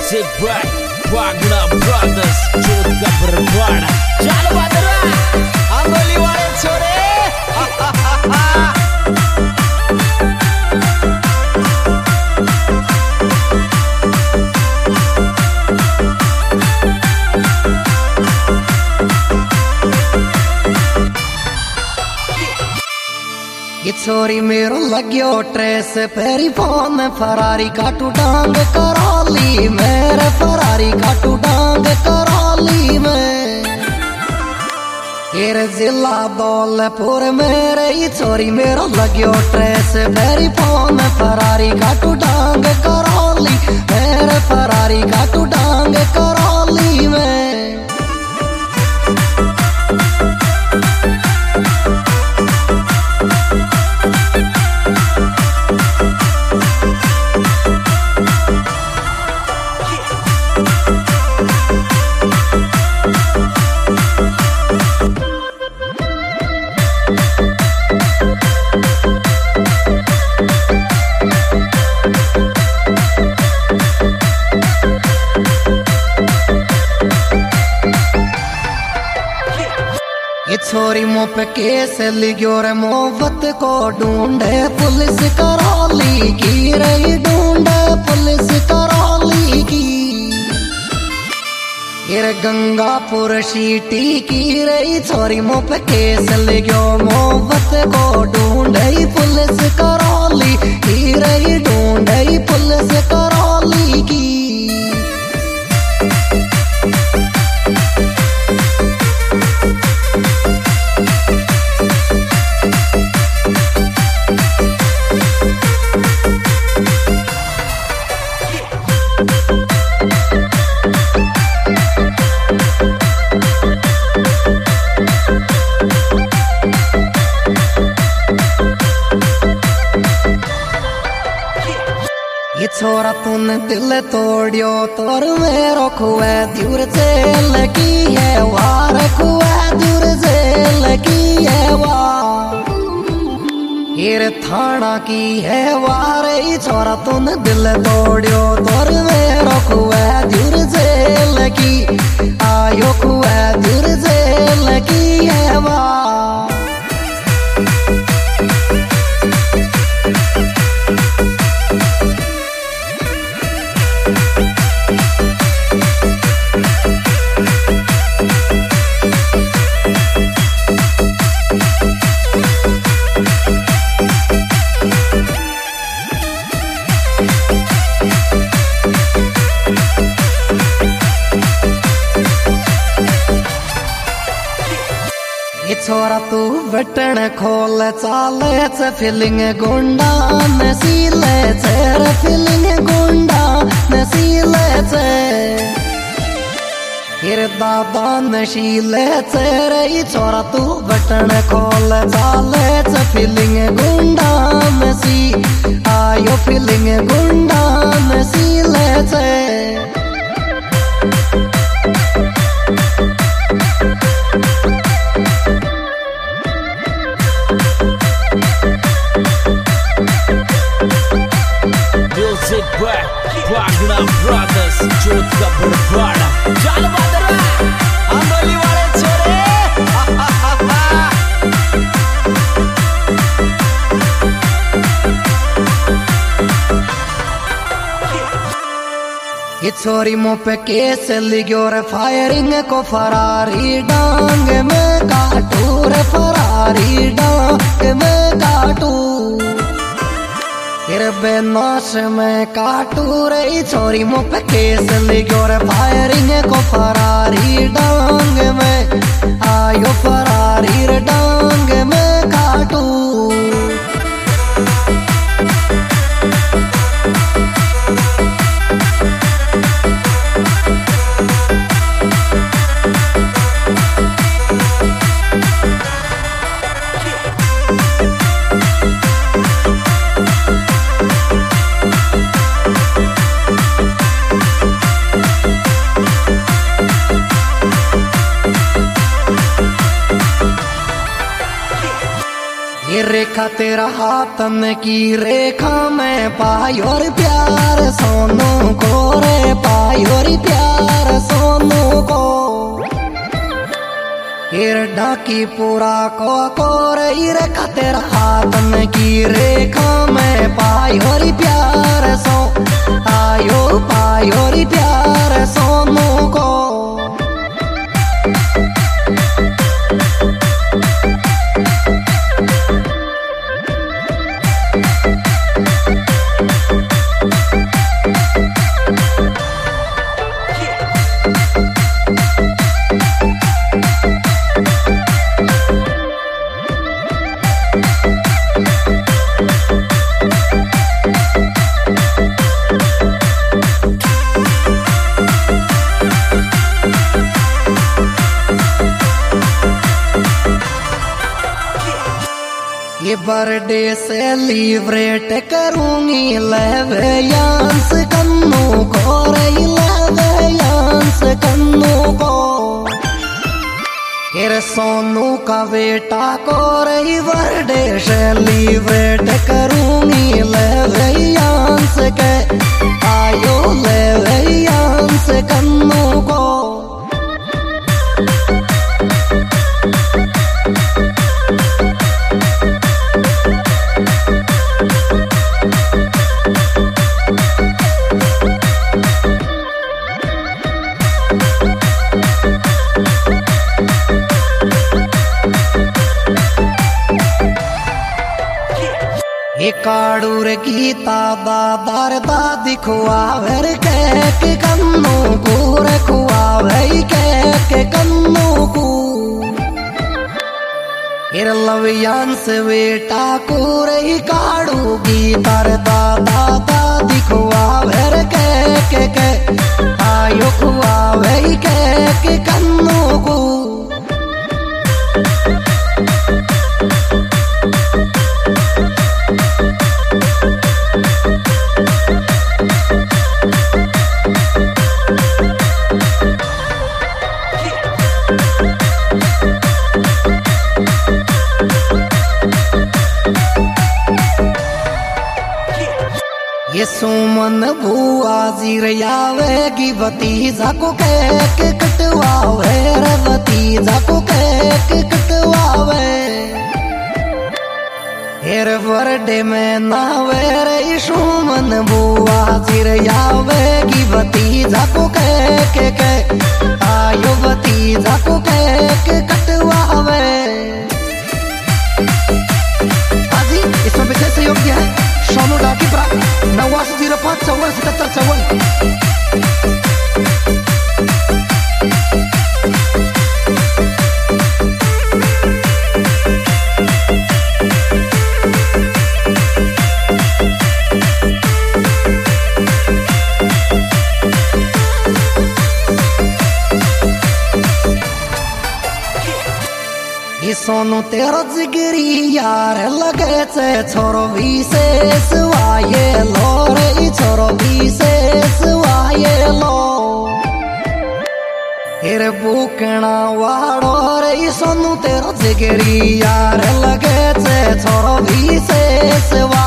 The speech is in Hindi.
Music by Wagner Brothers, जोत का बरबाड़ा। चल बदरा अंगोली वाले छोरे। ये छोरी मेरो लग्यो ट्रेस फेरी फोन फरारी काटू डांग करौली मेरे फरारी काटू डांग करौली में ये जिला दौलतपुर मेरे ये छोरी मेरो लग्यो ट्रेस फेरी फोन फरारी काटू डांग करौली मेरे फरारी काटू डांग करौली में छोरी मुँह पे केस लिखो रे मोहब्बत को ढूंढे पुलिस करौली की रही ढूंढे पुलिस करौली की ये गंगापुर सीटी की रही छोरी मुँह पे केस लिखो मोहब्बत को ढूंढे पुलिस करौली की रही ढूंढे पुलिस करौली की ये छोरा तूने दिल तोड़ियो तोर मेरो खुआ दूर से लगी है वार खुआ दूर से लगी है वार ये थाना की है वार ये छोरा तूने दिल तोड़ियो तोर मेरो खुआ दूर से लगी आयो खुआ दूर से लगी है वार ये छोरा तू बटन खोल चाले से फीलिंग गुंडा नसीले से फीलिंग गुंडा नसीले से फिर दादा नशीले से रे छोरा तू बटन खोल चाले से फीलिंग गुंडा नसी आयो फीलिंग गुंडा नसीले से Music by Wagner Brothers, जोत का बरबाड़ा। चल बदरा अंगोली वाले छोरे। ये छोरी मुँह पे केस लिखो रे फायरिंग को फरारी डांग में काटू रे फरारी डांग में काटू फिर बेनाश में काटू रे छोरी मुँह पे केस लिखो रे फायरिंग को फरारी डांग में आयो फरारी रे डांग में काटू रेखा तेरा हाथन की रेखा में पायोर प्यार सोनू को रे पायोर प्यार सोनू को डाकी पूरा को रे रेखा तेरा हाथन की रेखा में पायोर प्यार सो आयो पायोर प्यार सोनू को ये बर्थडे सेलिब्रेट करूंगी लेवेयांस कन्नू को रे लेवेयांस कन्नू को फिर सोनू का बेटा को रे बर्थडे सेलिब्रेट करूंगी लेवेयांस के आयो लेवेयांस कन्नू को काड़ूर गीता दादार दादी खुआवर केक कन्नू कूर खुआवे केक कन्नू को लवियांस बेटा कूर काड़ू गीतार दादा दादी खुआवर केक के आयो खुआवे केक कन्नू को ये सुमन बुआ जिरयावेगी भतीजा को केक कटवावे रे भतीजा को केक कटवावे हेर बर्थडे में नावे रे सुमन बुआ जिरयावेगी भतीजा को केक के आयो भतीजा को केक कटवावे। आजी इसमें विशेष सहयोग दिया है सोनू डाकी प्रा 9005547754। सोनू तेरा जिगरी यार लगे छे छोरो विशेष वाये लो रे छोरो विशेष वाये लो फिर बुकना वाड़ो रे सोनू तेरा जिगरी यार लगे छे छोरो विशेष